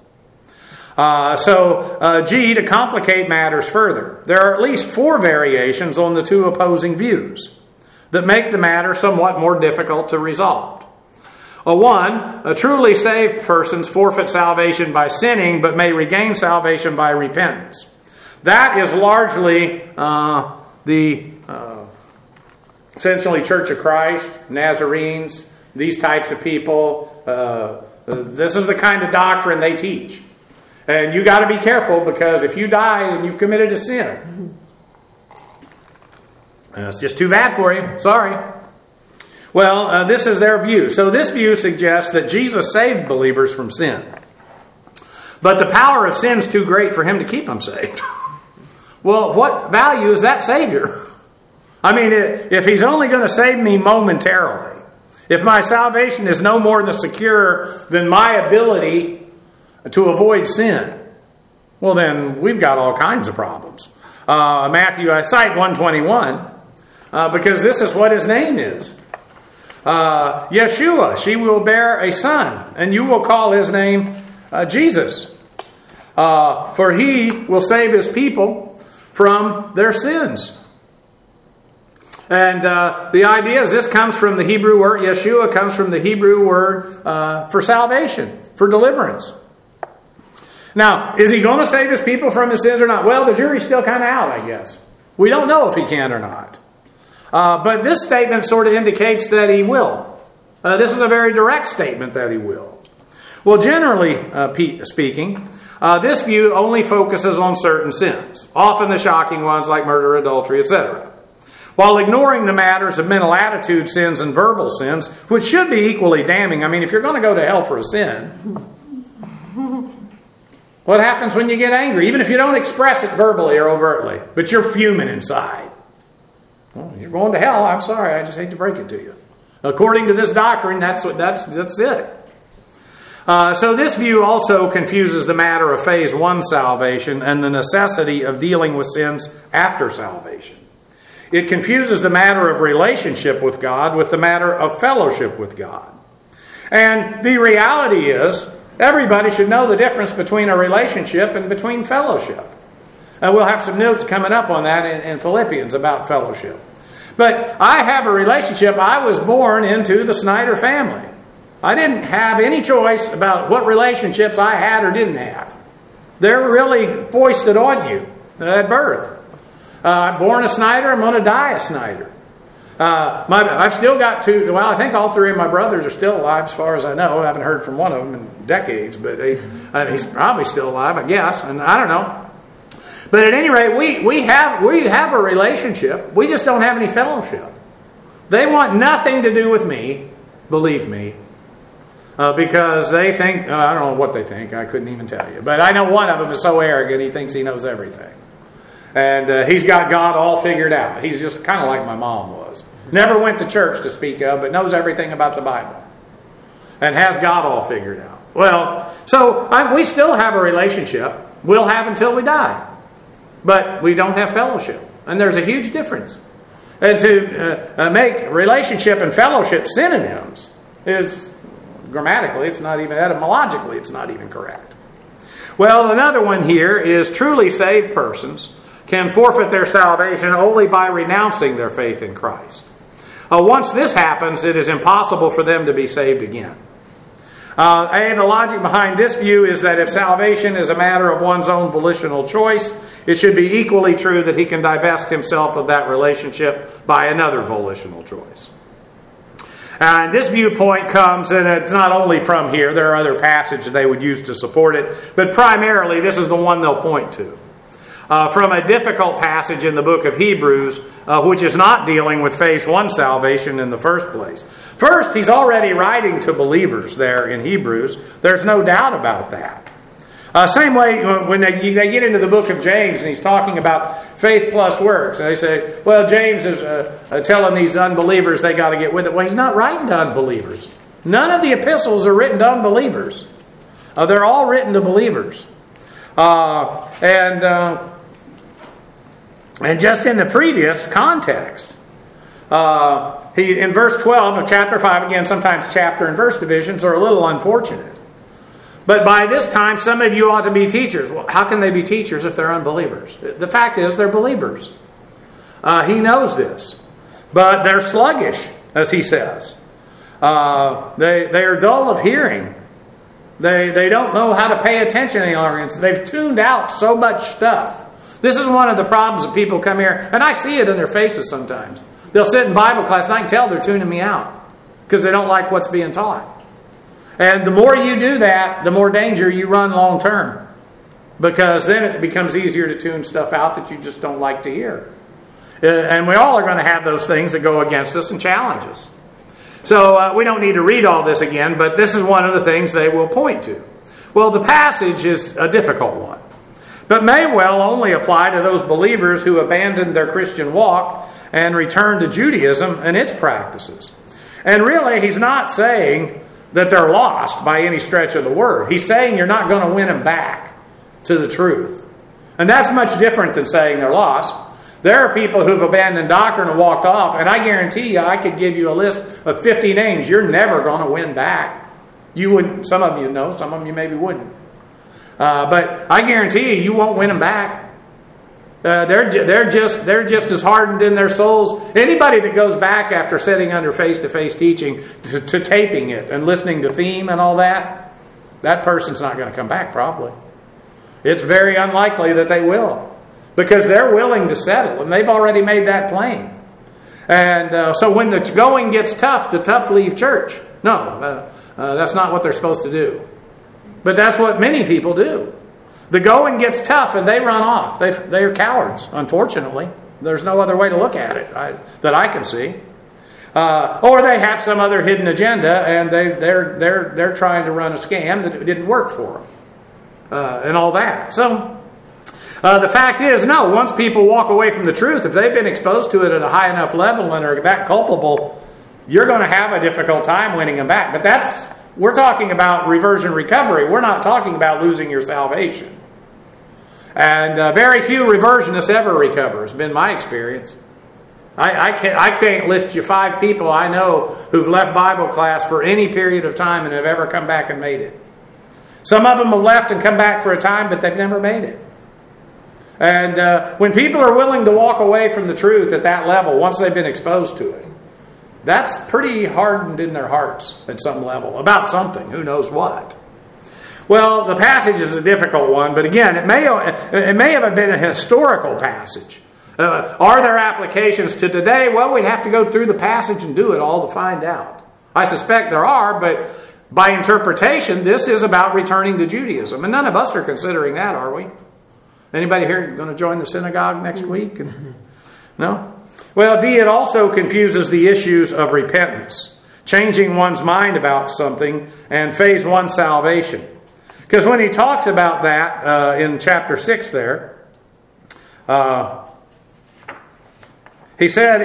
A: To complicate matters further, there are at least 4 variations on the 2 opposing views that make the matter somewhat more difficult to resolve. 1, a truly saved person forfeits salvation by sinning, but may regain salvation by repentance. That is largely the essentially Church of Christ, Nazarenes, these types of people. This is the kind of doctrine they teach. And you got to be careful, because if you die and you've committed a sin, it's just too bad for you. Sorry. Well, this is their view. So this view suggests that Jesus saved believers from sin. But the power of sin is too great for him to keep them saved. Well, what value is that Savior? I mean, if he's only going to save me momentarily, if my salvation is no more secure than my ability to avoid sin, well then we've got all kinds of problems. Matthew, I cite 121 because this is what his name is. Yeshua, she will bear a son, and you will call his name Jesus. For he will save his people from their sins. And the idea is this comes from the Hebrew word, Yeshua comes from the Hebrew word for salvation, for deliverance. Now, is he going to save his people from his sins or not? Well, the jury's still kind of out, I guess. We don't know if he can or not. But this statement sort of indicates that he will. This is a very direct statement that he will. Well, generally speaking, this view only focuses on certain sins, often the shocking ones like murder, adultery, etc., while ignoring the matters of mental attitude sins and verbal sins, which should be equally damning. I mean, if you're going to go to hell for a sin, what happens when you get angry? Even if you don't express it verbally or overtly, but you're fuming inside. Well, you're going to hell. I'm sorry. I just hate to break it to you. According to this doctrine, that's it. So this view also confuses the matter of phase 1 salvation and the necessity of dealing with sins after salvation. It confuses the matter of relationship with God with the matter of fellowship with God. And the reality is, everybody should know the difference between a relationship and between fellowship. And we'll have some notes coming up on that in Philippians about fellowship. But I have a relationship. I was born into the Snyder family. I didn't have any choice about what relationships I had or didn't have. They're really foisted on you at birth. I'm born a Snyder. I'm going to die a Snyder. I've still got I think all 3 of my brothers are still alive as far as I know. I haven't heard from one of them in decades, but he's probably still alive, I guess, and I don't know. But at any rate, we have a relationship. We just don't have any fellowship. They want nothing to do with me, believe me, because they think, I don't know what they think, I couldn't even tell you. But I know one of them is so arrogant, he thinks he knows everything. And he's got God all figured out. He's just kind of like my mom was. Never went to church to speak of, but knows everything about the Bible. And has God all figured out. Well, so we still have a relationship. We'll have until we die. But we don't have fellowship. And there's a huge difference. And to make relationship and fellowship synonyms is grammatically, it's not even etymologically, it's not even correct. Well, another one here is truly saved persons can forfeit their salvation only by renouncing their faith in Christ. Once this happens, it is impossible for them to be saved again. And the logic behind this view is that if salvation is a matter of one's own volitional choice, it should be equally true that he can divest himself of that relationship by another volitional choice. And this viewpoint comes, and it's not only from here, there are other passages they would use to support it, but primarily this is the one they'll point to. From a difficult passage in the book of Hebrews, which is not dealing with phase 1 salvation in the first place. First, he's already writing to believers there in Hebrews. There's no doubt about that. Same way when they get into the book of James and he's talking about faith plus works. And they say, well, James is telling these unbelievers they got to get with it. Well, he's not writing to unbelievers. None of the epistles are written to unbelievers. They're all written to believers. And just in the previous context, he in verse 12 of chapter 5, again, sometimes chapter and verse divisions are a little unfortunate. But by this time, some of you ought to be teachers. Well, how can they be teachers if they're unbelievers? The fact is, they're believers. He knows this. But they're sluggish, as he says. They are dull of hearing. They don't know how to pay attention any longer. They've tuned out so much stuff. This is one of the problems that people come here, and I see it in their faces sometimes. They'll sit in Bible class, and I can tell they're tuning me out because they don't like what's being taught. And the more you do that, the more danger you run long term. Because then it becomes easier to tune stuff out that you just don't like to hear. And we all are going to have those things that go against us and challenge us. So we don't need to read all this again, but this is one of the things they will point to. Well, the passage is a difficult one, but may well only apply to those believers who abandoned their Christian walk and returned to Judaism and its practices. And really, he's not saying that they're lost by any stretch of the word. He's saying you're not going to win them back to the truth. And that's much different than saying they're lost. There are people who've abandoned doctrine and walked off, and I guarantee you, I could give you a list of 50 names you're never going to win back. You wouldn't. Some of you know, some of you maybe wouldn't. But I guarantee you won't win them back. They're just as hardened in their souls. Anybody that goes back after sitting under face-to-face teaching to taping it and listening to theme and all that, that person's not going to come back probably. It's very unlikely that they will, because they're willing to settle and they've already made that plain. And so when the going gets tough, the tough leave church. No, that's not what they're supposed to do. But that's what many people do. The going gets tough and they run off. They're cowards, unfortunately. There's no other way to look at it that I can see. Or they have some other hidden agenda and they're trying to run a scam that didn't work for them. And all that. So the fact is, no, once people walk away from the truth, if they've been exposed to it at a high enough level and are that culpable, you're going to have a difficult time winning them back. But we're talking about reversion recovery. We're not talking about losing your salvation. And very few reversionists ever recover, has been my experience. I can't list you 5 people I know who've left Bible class for any period of time and have ever come back and made it. Some of them have left and come back for a time, but they've never made it. And when people are willing to walk away from the truth at that level, once they've been exposed to it, that's pretty hardened in their hearts at some level, about something, who knows what. Well, the passage is a difficult one, but again, it may have been a historical passage. Are there applications to today? Well, we'd have to go through the passage and do it all to find out. I suspect there are, but by interpretation, this is about returning to Judaism. And none of us are considering that, are we? Anybody here going to join the synagogue next week? No? Well, D, it also confuses the issues of repentance, changing one's mind about something, and phase 1 salvation. Because when he talks about that in chapter 6 there, he said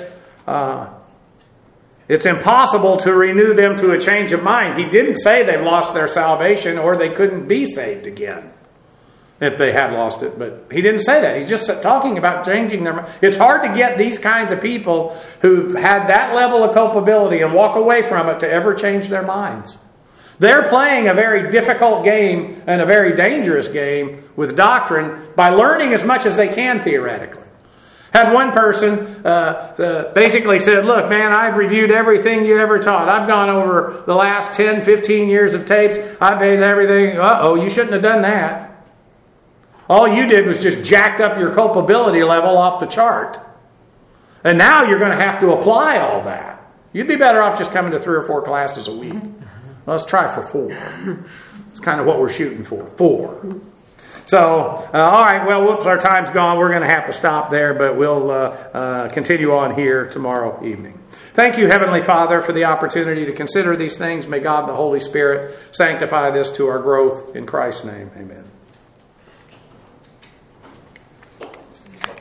A: it's impossible to renew them to a change of mind. He didn't say they've lost their salvation or they couldn't be saved again if they had lost it. But he didn't say that. He's just talking about changing their mind. It's hard to get these kinds of people who've had that level of culpability and walk away from it to ever change their minds. They're playing a very difficult game and a very dangerous game with doctrine by learning as much as they can theoretically. Had one person basically said, look, man, I've reviewed everything you ever taught. I've gone over the last 10, 15 years of tapes. I've made everything. You shouldn't have done that. All you did was just jacked up your culpability level off the chart. And now you're going to have to apply all that. You'd be better off just coming to 3 or 4 classes a week. Let's try for 4. It's kind of what we're shooting for, 4. So, all right, well, whoops, our time's gone. We're going to have to stop there, but we'll continue on here tomorrow evening. Thank you, Heavenly Father, for the opportunity to consider these things. May God, the Holy Spirit, sanctify this to our growth. In Christ's name, amen.